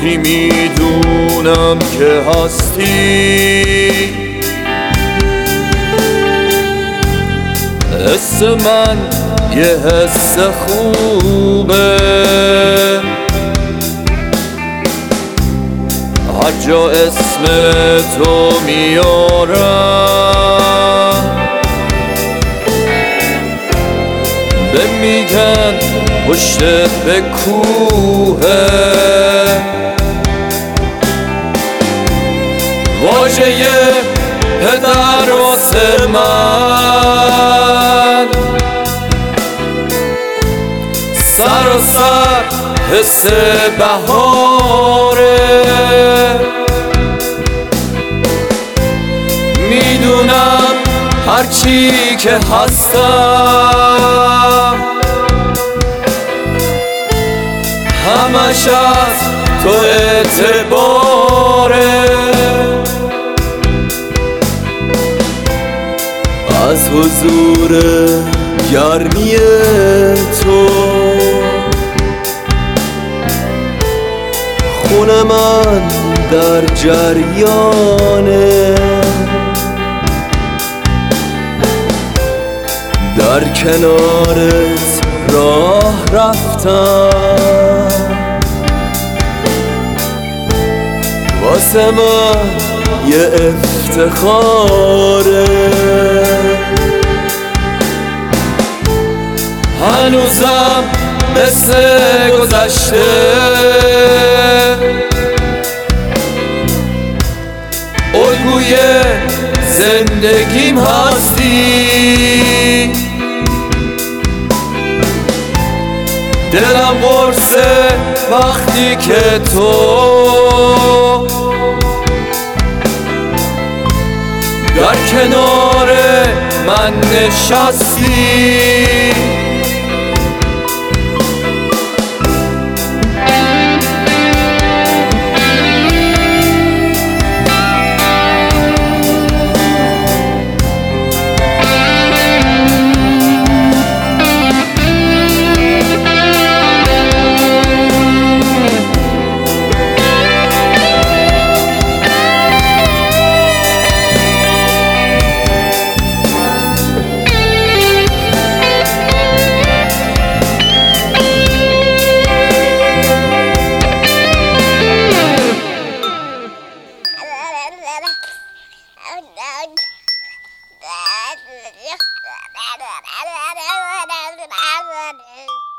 گفتی میدونم که هستی، حس من یه حس خوبه، هر جا اسم تو میارم به میگن پشتت به کوهه، واژه پدر واسه من سراسر حس بهاره، میدونم هرچی که هستم همش از تو اعتباره، از حضور گرمی تو خون من در جریانه، در کنارت راه رفتم واسه من یه افتخاره، هنوزم مثل گذشته الگوی زندگیم هستی، دلم قرصه وقتی که تو در کنار من نشستی. Oh,